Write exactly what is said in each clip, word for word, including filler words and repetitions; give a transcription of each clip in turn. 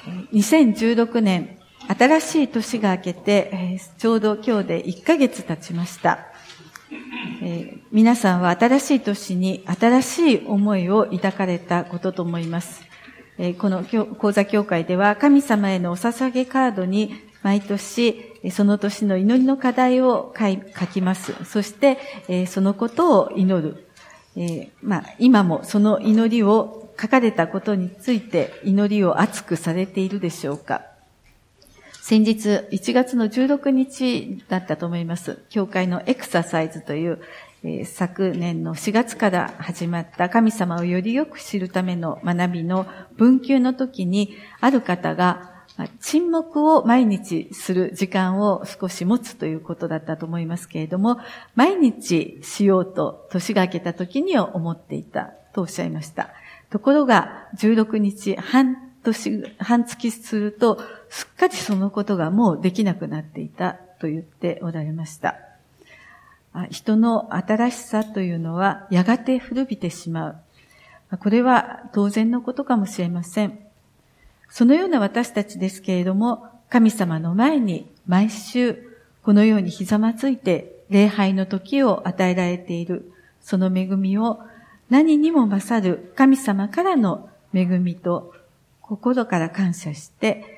にせんじゅうろくねん、新しい年が明けて、ちょうど今日でいっかげつ経ちました。えー、皆さんは新しい年に新しい思いを抱かれたことと思います。えー、この講座協会では神様へのお捧げカードに毎年その年の祈りの課題を書きます。そして、えー、そのことを祈る。えー、まあ、今もその祈りを書かれたことについて祈りを熱くされているでしょうか。先日いちがつのじゅうろくにちだったと思います。教会のエクササイズという、えー、昨年のしがつから始まった神様をよりよく知るための学びの分級の時に、ある方が沈黙を毎日する時間を少し持つということだったと思いますけれども、毎日しようと年が明けた時には思っていたとおっしゃいました。ところがじゅうろくにち、半年、半月すると、すっかりそのことがもうできなくなっていたと言っておられました。人の新しさというのはやがて古びてしまう。これは当然のことかもしれません。そのような私たちですけれども、神様の前に毎週このようにひざまずいて礼拝の時を与えられている、その恵みを何にも勝る神様からの恵みと心から感謝して、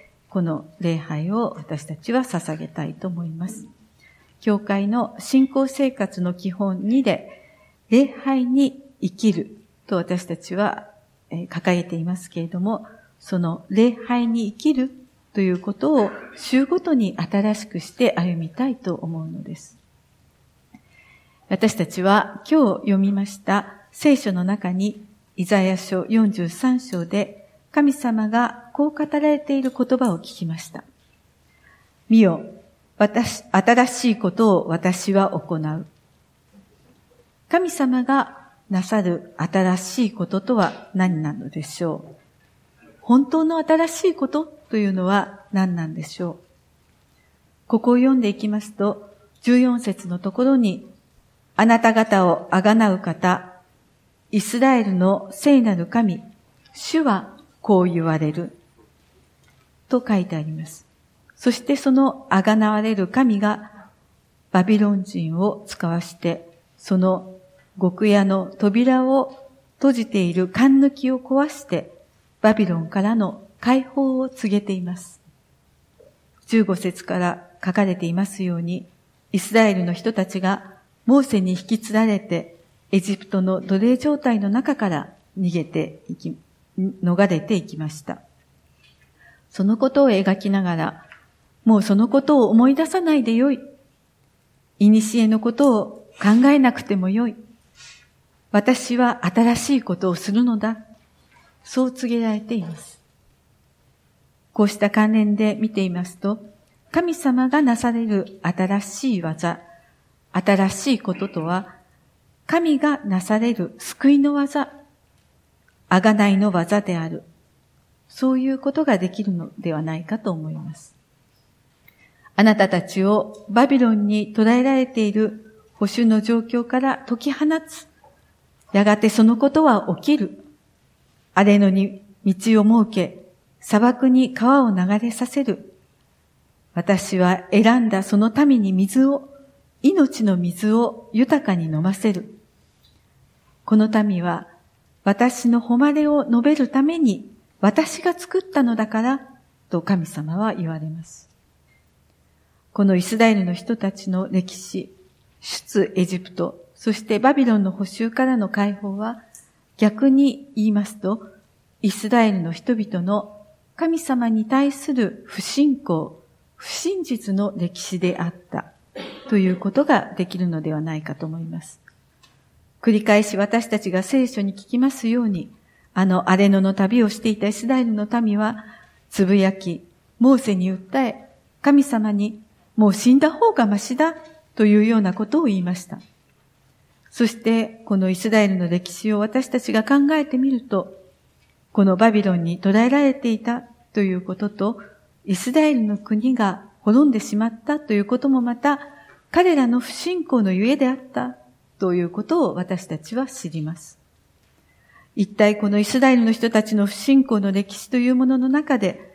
この礼拝を私たちは捧げたいと思います。教会の信仰生活の基本にで、礼拝に生きると私たちは掲げていますけれども、その礼拝に生きるということを週ごとに新しくして歩みたいと思うのです。私たちは今日読みました聖書の中にイザヤ書よんじゅうさんしょうで神様がこう語られている言葉を聞きました。見よ、私、新しいことを私は行う。神様がなさる新しいこととは何なのでしょう。本当の新しいことというのは何なんでしょう。ここを読んでいきますと、じゅうよんせつのところに、あなた方をあがなう方、イスラエルの聖なる神、主はこう言われる。と書いてあります。そしてそのあがなわれる神が、バビロン人を使わして、その極屋の扉を閉じている栓抜きを壊して、バビロンからの解放を告げています。じゅうごせつから書かれていますように、イスラエルの人たちがモーセに引きつられて、エジプトの奴隷状態の中から逃げていき、逃れていきました。そのことを描きながら、もうそのことを思い出さないでよい。古のことを考えなくてもよい。私は新しいことをするのだ。そう告げられています。こうした関連で見ていますと、神様がなされる新しい技、新しいこととは、神がなされる救いの技、贖いの技である。そういうことができるのではないかと思います。あなたたちをバビロンに捕らえられている捕囚の状況から解き放つ。やがてそのことは起きる。荒れ野に道を設け、砂漠に川を流れさせる。私は選んだその民に水を、命の水を豊かに飲ませる。この民は私の誉れを述べるために私が作ったのだから、と神様は言われます。このイスラエルの人たちの歴史、出エジプト、そしてバビロンの捕囚からの解放は、逆に言いますと、イスラエルの人々の神様に対する不信仰、不真実の歴史であったということができるのではないかと思います。繰り返し私たちが聖書に聞きますように、あの荒れ野の旅をしていたイスラエルの民は、つぶやき、モーセに訴え、神様にもう死んだ方がましだというようなことを言いました。そしてこのイスラエルの歴史を私たちが考えてみると、このバビロンに捕らえられていたということと、イスラエルの国が滅んでしまったということもまた、彼らの不信仰のゆえであったということを私たちは知ります。一体このイスラエルの人たちの不信仰の歴史というものの中で、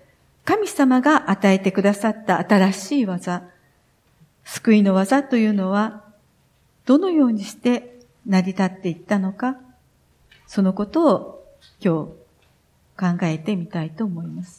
神様が与えてくださった新しい技、救いの技というのは、どのようにして成り立っていったのか、そのことを今日考えてみたいと思います。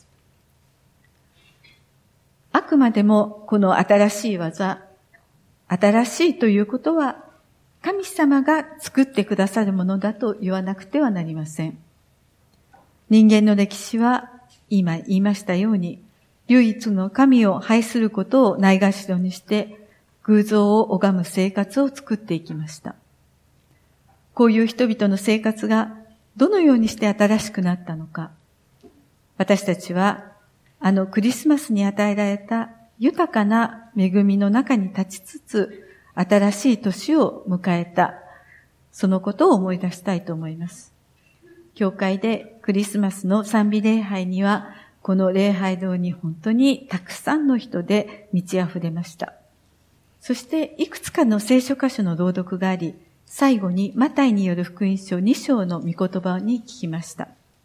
あくまでもこの新しい技、新しいということは、神様が作ってくださるものだと言わなくてはなりません。人間の歴史は、今言いましたように、唯一の神を拝することをないがしろにして、偶像を拝む生活を作っていきました。こういう人々の生活がどのようにして新しくなったのか。私たちは、あのクリスマスに与えられた豊かな恵みの中に立ちつつ、新しい年を迎えた、そのことを思い出したいと思います。教会でクリスマスの賛美礼拝には、この礼拝堂に本当にたくさんの人で満ち溢れました。そしていくつかの聖書箇所の朗読があり、最後にマタイによる福音書に章の御言葉に聞きました。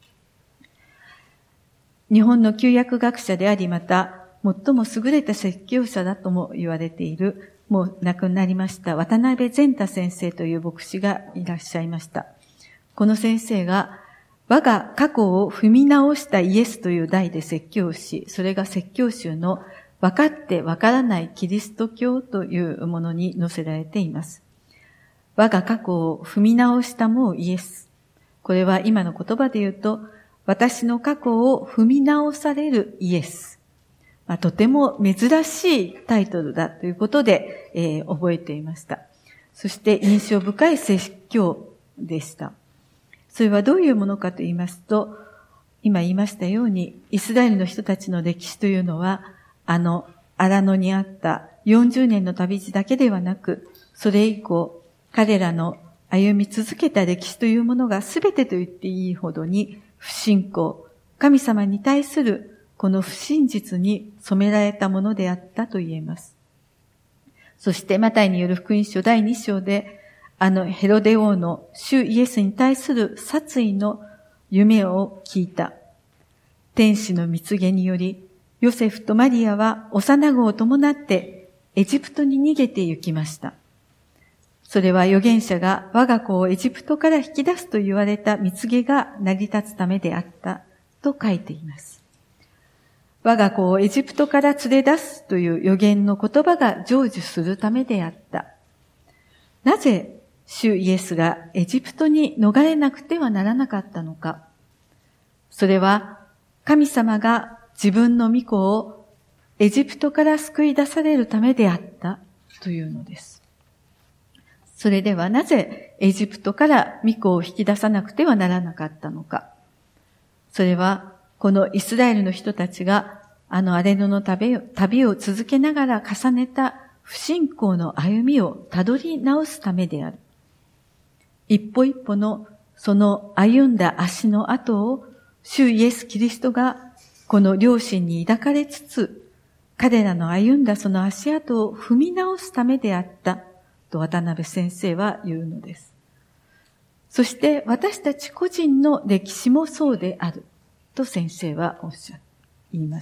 日本の旧約学者であり、また最も優れた説教者だとも言われている、もう亡くなりました渡辺善太先生という牧師がいらっしゃいました。この先生が我が過去を踏み直したイエスという題で説教し、それが説教集の分かって分からないキリスト教というものに載せられています。我が過去を踏み直したもうイエス。これは今の言葉で言うと、私の過去を踏み直されるイエス。まあ、とても珍しいタイトルだということで、えー、覚えていました。そして印象深い説教でした。それはどういうものかと言いますと、今言いましたように、イスラエルの人たちの歴史というのは、あの荒野にあったよんじゅうねんの旅路だけではなく、それ以降、彼らの歩み続けた歴史というものが全てと言っていいほどに不信仰、神様に対するこの不真実に染められたものであったと言えます。そしてマタイによる福音書だいに章で、あのヘロデ王の主イエスに対する殺意の夢を聞いた。天使の蜜げにより、ヨセフとマリアは幼子を伴ってエジプトに逃げて行きました。それは預言者が我が子をエジプトから引き出すと言われた蜜げが成り立つためであったと書いています。我が子をエジプトから連れ出すという預言の言葉が成就するためであった。なぜ主イエスがエジプトに逃れなくてはならなかったのか。それは神様が自分の御子をエジプトから救い出されるためであったというのです。それではなぜエジプトから御子を引き出さなくてはならなかったのか。それはこのイスラエルの人たちがあの荒れ野の旅を、旅を続けながら重ねた不信仰の歩みをたどり直すためである。一歩一歩のその歩んだ足の跡を主イエス・キリストがこの良心に抱かれつつ、彼らの歩んだその足跡を踏み直すためであったと渡辺先生は言うのです。そして私たち個人の歴史もそうであると先生はおっしゃいます。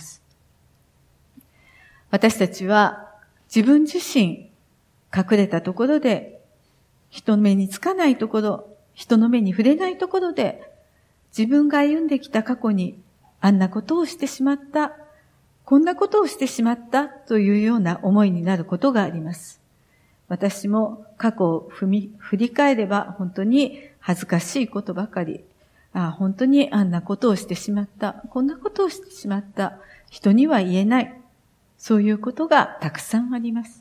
私たちは自分自身隠れたところで、人の目につかないところ、人の目に触れないところで、自分が歩んできた過去にあんなことをしてしまった、こんなことをしてしまったというような思いになることがあります。私も過去を踏み振り返れば本当に恥ずかしいことばかり、ああ本当にあんなことをしてしまった、こんなことをしてしまった、人には言えない、そういうことがたくさんあります。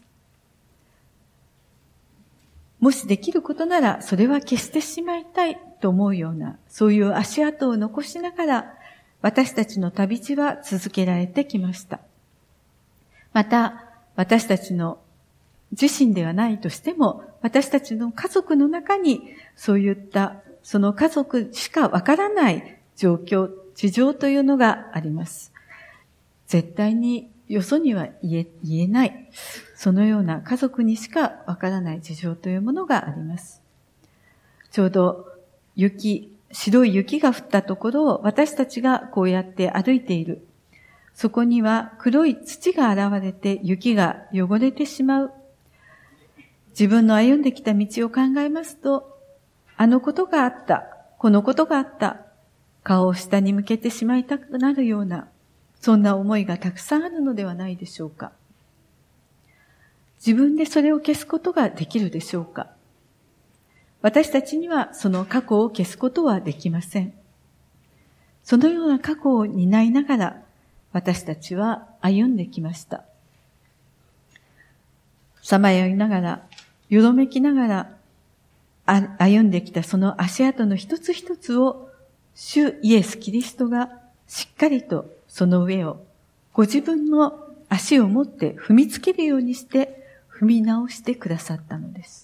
もしできることならそれは消してしまいたいと思うような、そういう足跡を残しながら私たちの旅路は続けられてきました。また私たちの自身ではないとしても、私たちの家族の中にそういったその家族しかわからない状況、事情というのがあります。絶対によそには言え、言えない、そのような家族にしかわからない事情というものがあります。ちょうど雪、白い雪が降ったところを私たちがこうやって歩いている。 そこには黒い土が現れて雪が汚れてしまう。自分の歩んできた道を考えますと、あのことがあった、このことがあった、顔を下に向けてしまいたくなるような、そんな思いがたくさんあるのではないでしょうか。自分でそれを消すことができるでしょうか。私たちにはその過去を消すことはできません。そのような過去を担いながら、私たちは歩んできました。さまよいながら、よろめきながら、歩んできたその足跡の一つ一つを、主イエス・キリストがしっかりとその上を、ご自分の足を持って踏みつけるようにして踏み直してくださったのです。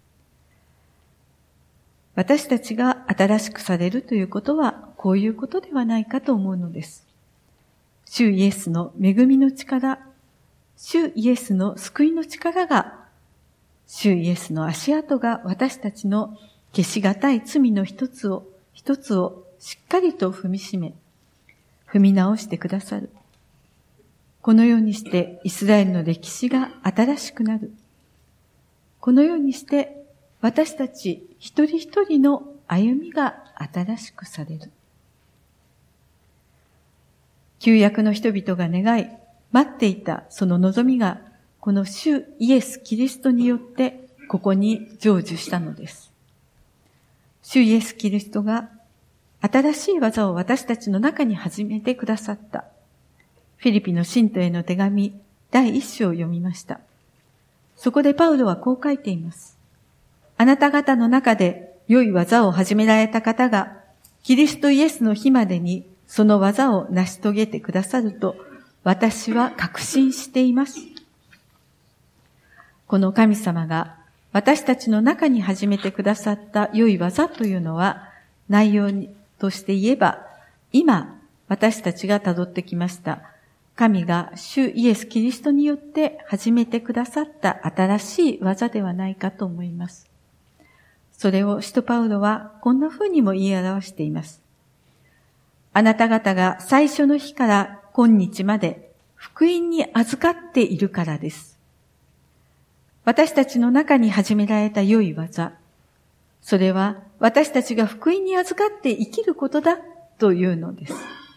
私たちが新しくされるということは、こういうことではないかと思うのです。主イエスの恵みの力、主イエスの救いの力が、主イエスの足跡が私たちの消しがたい罪の一つを、一つをしっかりと踏みしめ、踏み直してくださる。このようにしてイスラエルの歴史が新しくなる。このようにして私たち一人一人の歩みが新しくされる。旧約の人々が願い、待っていたその望みが、この主イエス・キリストによってここに成就したのです。主イエス・キリストが新しい技を私たちの中に始めてくださった。フィリピの信徒への手紙だいいっ章を読みました。そこでパウロはこう書いています。あなた方の中で良い技を始められた方が、キリストイエスの日までにその技を成し遂げてくださると、私は確信しています。この神様が私たちの中に始めてくださった良い技というのは、内容として言えば、今私たちが辿ってきました。神が主イエス・キリストによって始めてくださった新しい技ではないかと思います。それを使徒パウロはこんな風にも言い表しています。あなた方が最初の日から今日まで福音に預かっているからです。私たちの中に始められた良い技、それは私たちが福音に預かって生きることだというのです。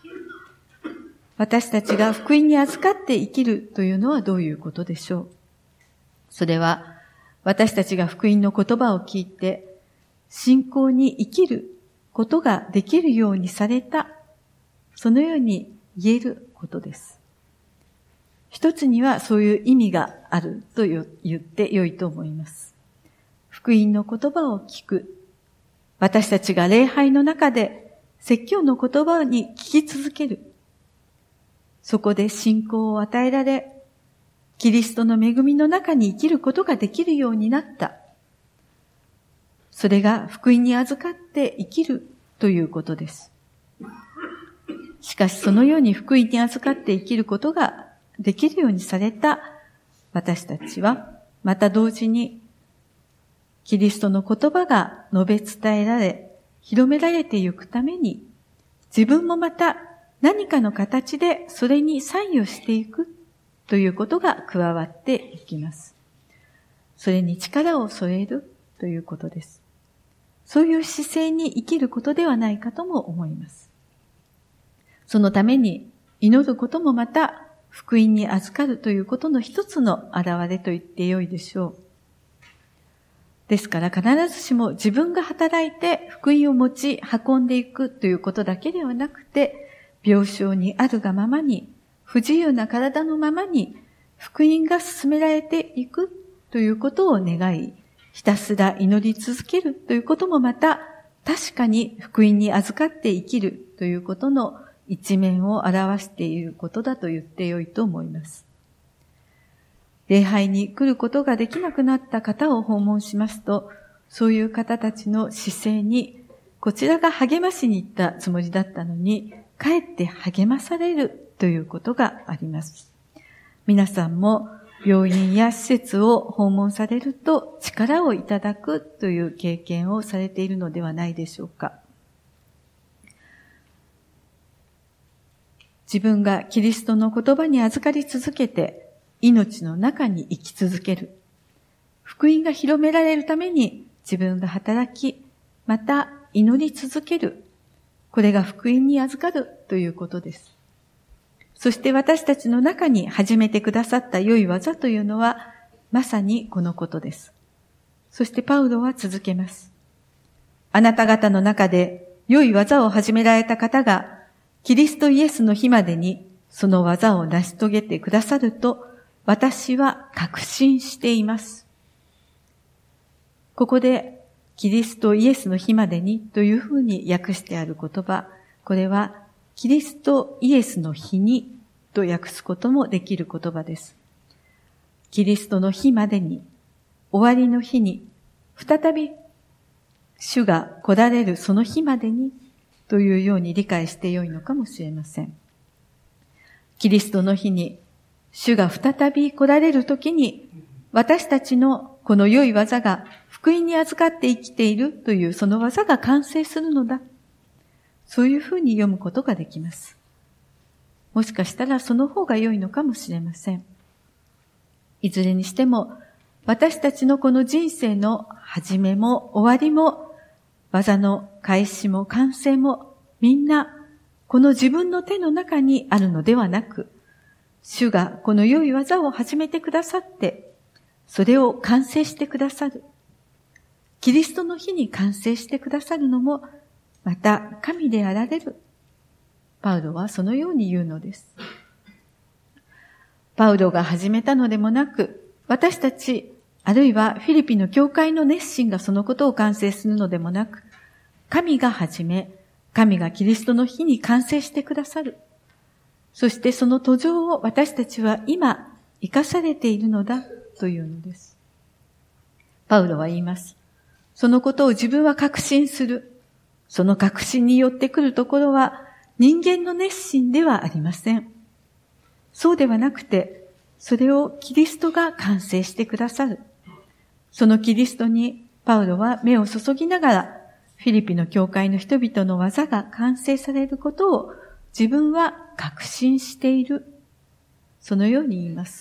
私たちが福音に預かって生きるというのはどういうことでしょう。それは私たちが福音の言葉を聞いて信仰に生きることができるようにされた、そのように言えることです。一つにはそういう意味があると言ってよいと思います。福音の言葉を聞く。私たちが礼拝の中で説教の言葉に聞き続ける。そこで信仰を与えられ、キリストの恵みの中に生きることができるようになった。それが福音に預かって生きるということです。しかしそのように福音に預かって生きることができるようにされた私たちは、また同時にキリストの言葉が述べ伝えられ、広められていくために、自分もまた何かの形でそれに参与していくということが加わっていきます。それに力を添えるということです。そういう姿勢に生きることではないかとも思います。そのために祈ることもまた福音に預かるということの一つの表れと言ってよいでしょう。ですから必ずしも自分が働いて福音を持ち運んでいくということだけではなくて、病床にあるがままに、不自由な体のままに福音が進められていくということを願い、ひたすら祈り続けるということもまた確かに福音に預かって生きるということの一面を表していることだと言ってよいと思います。礼拝に来ることができなくなった方を訪問しますと、そういう方たちの姿勢に、こちらが励ましに行ったつもりだったのに、かえって励まされるということがあります。皆さんも病院や施設を訪問されると力をいただくという経験をされているのではないでしょうか。 自分がキリストの言葉に預かり続けて、命の中に生き続ける。福音が広められるために自分が働き、また祈り続ける。これが福音に預かるということです。そして私たちの中に始めてくださった良い技というのは、まさにこのことです。そしてパウロは続けます。あなた方の中で良い技を始められた方が、キリストイエスの日までにその技を成し遂げてくださると、私は確信しています。ここで、キリストイエスの日までにというふうに訳してある言葉、これは、キリストイエスの日にと訳すこともできる言葉です。キリストの日までに、終わりの日に、再び主が来られるその日までにというように理解してよいのかもしれません。キリストの日に、主が再び来られるときに、私たちのこの良い技が福音に預かって生きているというその技が完成するのだ。そういうふうに読むことができます。もしかしたらその方が良いのかもしれません。いずれにしても、私たちのこの人生の始めも終わりも、技の開始も完成も、みんなこの自分の手の中にあるのではなく、主がこの良い技を始めてくださって、それを完成してくださる。キリストの日に完成してくださるのも、また神であられる。パウロはそのように言うのです。パウロが始めたのでもなく、私たち、あるいはフィリピの教会の熱心がそのことを完成するのでもなく、神が始め、神がキリストの日に完成してくださる。そしてその途上を私たちは今生かされているのだというのです。パウロは言います。そのことを自分は確信する。その確信によってくるところは人間の熱心ではありません。そうではなくて、それをキリストが完成してくださる。そのキリストにパウロは目を注ぎながら、フィリピの教会の人々の技が完成されることを自分は確信している。そのように言います。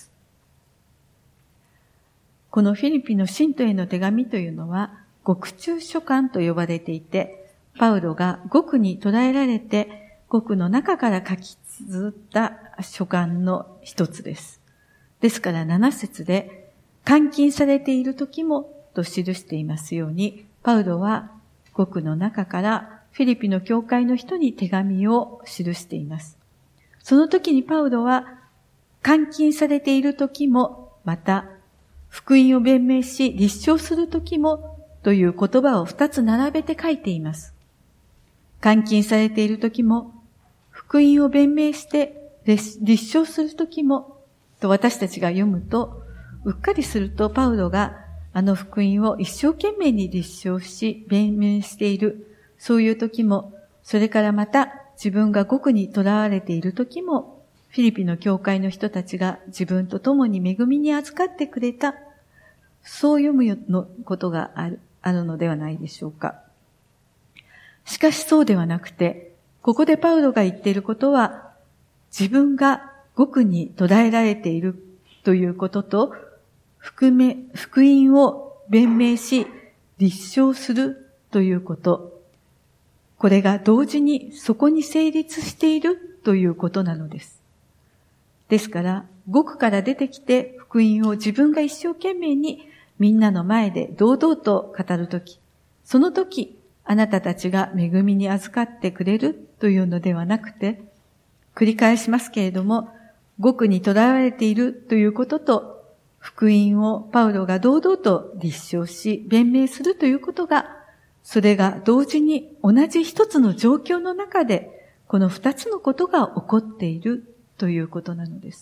このフィリピの信徒への手紙というのは、獄中書簡と呼ばれていて、パウロが獄に捕らえられて、獄の中から書き綴った書簡の一つです。ですからなな節で、監禁されている時もと記していますように、パウロは獄の中からフィリピの教会の人に手紙を記しています。その時にパウロは、監禁されている時も、また、福音を弁明し立証する時もという言葉を二つ並べて書いています。監禁されている時も、福音を弁明して立証する時も、と私たちが読むと、うっかりするとパウロがあの福音を一生懸命に立証し弁明している、そういう時も、それからまた自分が獄に囚われている時も、フィリピの教会の人たちが自分と共に恵みに預かってくれた、そう読むのことがある、あるのではないでしょうか。しかしそうではなくて、ここでパウロが言っていることは、自分が獄に捕らえられているということと、福音を弁明し、立証するということ、これが同時にそこに成立しているということなのです。ですから、獄から出てきて福音を自分が一生懸命にみんなの前で堂々と語るとき、そのとき、あなたたちが恵みに預かってくれるというのではなくて、繰り返しますけれども、獄に囚われているということと、福音をパウロが堂々と立証し、弁明するということが、それが同時に同じ一つの状況の中で、この二つのことが起こっているということなのです。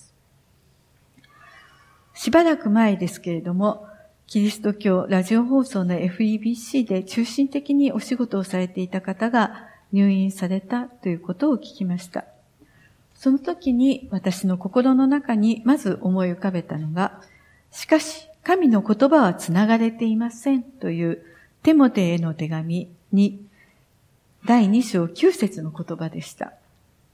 しばらく前ですけれども、キリスト教ラジオ放送の エフイービーシー で中心的にお仕事をされていた方が入院されたということを聞きました。その時に私の心の中にまず思い浮かべたのが、しかし神の言葉はつながれていませんというテモテへの手紙にだいに章きゅう節の言葉でした。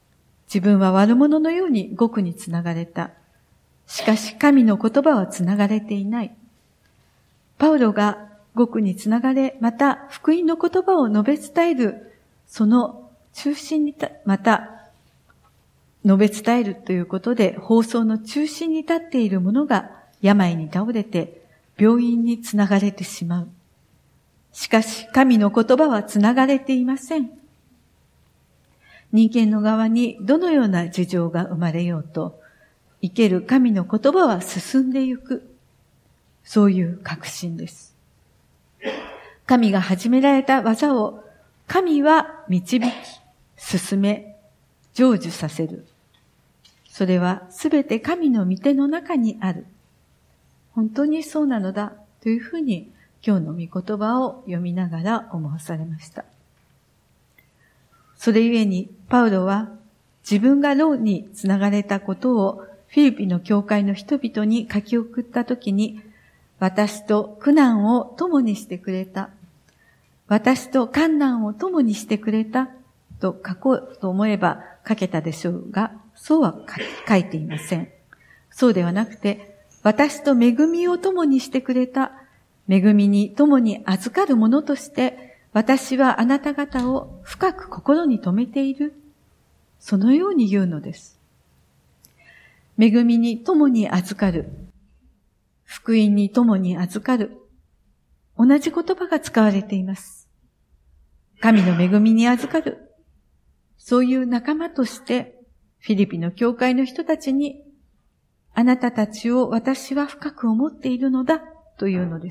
自分は悪者のように獄につながれた。しかし神の言葉はつながれていない。パウロが獄につながれ、また福音の言葉を述べ伝える、その中心にた、また述べ伝えるということで、放送の中心に立っている者が病に倒れて病院につながれてしまう。しかし神の言葉はつながれていません。人間の側にどのような事情が生まれようと、生ける神の言葉は進んでゆく。そういう確信です。神が始められた技を神は導き、進め、成就させる。それはすべて神の御手の中にある。本当にそうなのだというふうに今日の御言葉を読みながら思わされました。それゆえにパウロは自分が牢につながれたことをフィリピの教会の人々に書き送ったときに、私と苦難を共にしてくれた。私と患難を共にしてくれたと書こうと思えば書けたでしょうが、そうは書いていません。そうではなくて、私と恵みを共にしてくれた。恵みに共に預かるものとして、私はあなた方を深く心に留めている。そのように言うのです。恵みに共に預かる。福音に共に預かる。同じ言葉が使われています。神の恵みに預かる。そういう仲間として、フィリピの教会の人たちに、あなたたちを私は深く思っているのだというのです。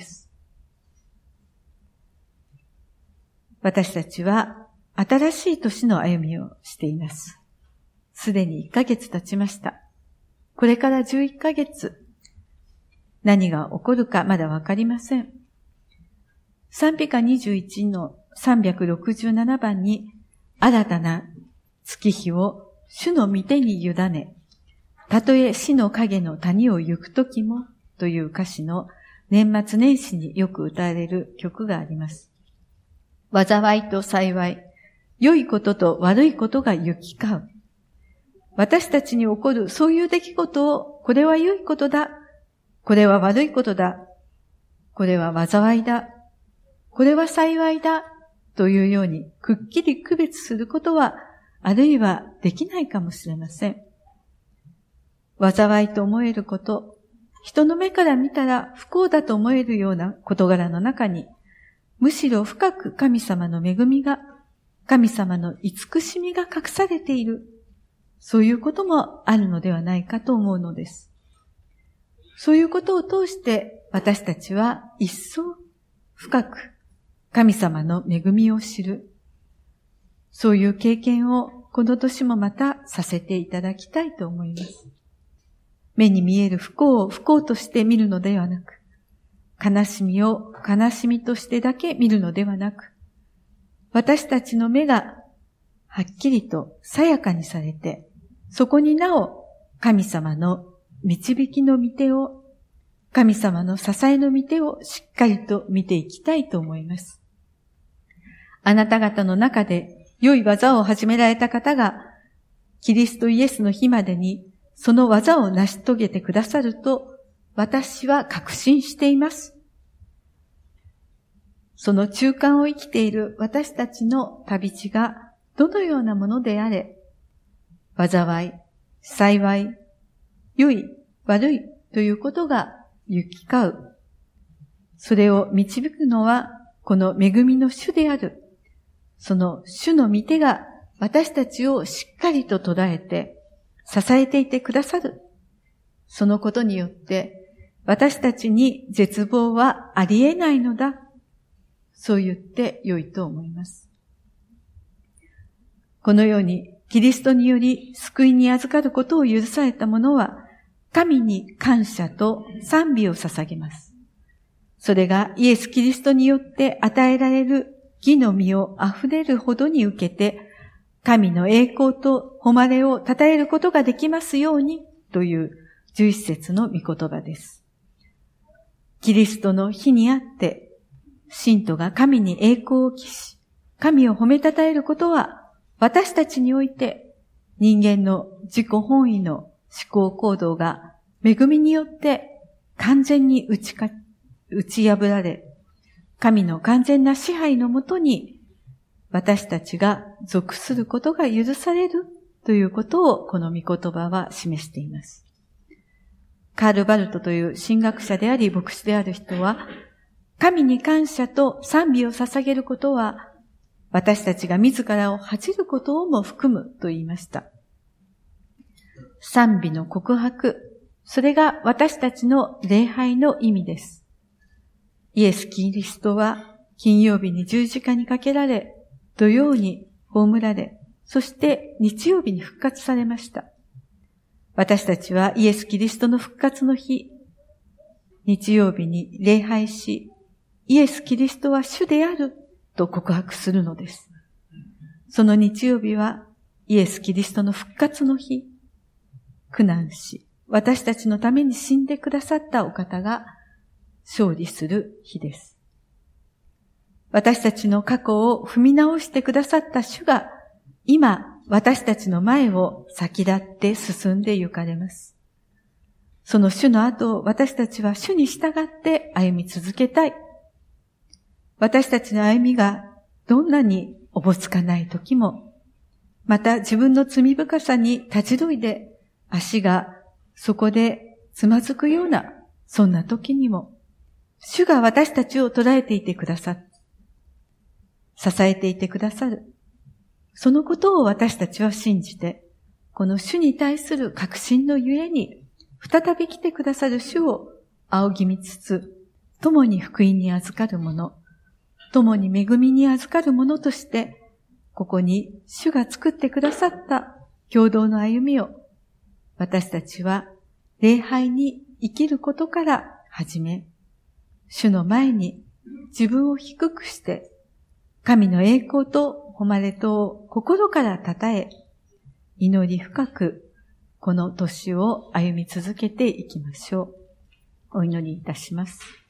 私たちは新しい年の歩みをしています。すでにいっかげつ経ちました。これからじゅういっかげつ、何が起こるかまだわかりません。賛美歌にじゅういちのさんびゃくろくじゅうななばんに、新たな月日を主の御手に委ね、たとえ死の影の谷を行くときもという歌詞の年末年始によく歌われる曲があります。災いと幸い、良いことと悪いことが行き交う。私たちに起こるそういう出来事を、これは良いことだ、これは悪いことだ、これは災いだ、これは幸いだ、というようにくっきり区別することは、あるいはできないかもしれません。災いと思えること、人の目から見たら不幸だと思えるような事柄の中に、むしろ深く神様の恵みが、神様の慈しみが隠されている。そういうこともあるのではないかと思うのです。そういうことを通して私たちは一層深く神様の恵みを知る。そういう経験をこの年もまたさせていただきたいと思います。目に見える不幸を不幸として見るのではなく、悲しみを悲しみとしてだけ見るのではなく、私たちの目がはっきりとさやかにされて、そこになお神様の導きの御手を、神様の支えの御手をしっかりと見ていきたいと思います。あなた方の中で良い技を始められた方が、キリストイエスの日までにその技を成し遂げてくださると、私は確信しています。その中間を生きている私たちの旅路がどのようなものであれ、災い、幸い、良い、悪いということが行き交う。それを導くのはこの恵みの主である。その主の御手が私たちをしっかりと捉えて支えていてくださる。そのことによって私たちに絶望はありえないのだ。そう言って良いと思います。このようにキリストにより救いに預かることを許された者は神に感謝と賛美を捧げます。それがイエス・キリストによって与えられる義の実を溢れるほどに受けて、神の栄光と誉れを称えることができますようにというじゅういち節の御言葉です。キリストの日にあって、信徒が神に栄光を期し、神を褒め称えることは私たちにおいて人間の自己本位の思考行動が恵みによって完全に打ちか、打ち破られ、神の完全な支配のもとに私たちが属することが許されるということをこの御言葉は示しています。カール・バルトという神学者であり牧師である人は、神に感謝と賛美を捧げることは私たちが自らを恥じることをも含むと言いました。賛美の告白、それが私たちの礼拝の意味です。イエス・キリストは金曜日に十字架にかけられ、土曜に葬られ、そして日曜日に復活されました。私たちはイエス・キリストの復活の日、日曜日に礼拝し、イエス・キリストは主であると告白するのです。その日曜日はイエス・キリストの復活の日、苦難し、私たちのために死んでくださったお方が勝利する日です。私たちの過去を踏み直してくださった主が今私たちの前を先立って進んで行かれます。その主の後を私たちは主に従って歩み続けたい。私たちの歩みがどんなにおぼつかない時も、また自分の罪深さに立ち退いて足がそこでつまずくようなそんな時にも、主が私たちを捉えていてくださる。支えていてくださる。そのことを私たちは信じて、この主に対する確信のゆえに、再び来てくださる主を仰ぎ見つつ、共に福音に預かる者、共に恵みに預かる者として、ここに主が作ってくださった共同の歩みを、私たちは礼拝に生きることから始め、主の前に自分を低くして、神の栄光と誉れとを心からたたえ、祈り深くこの年を歩み続けていきましょう。お祈りいたします。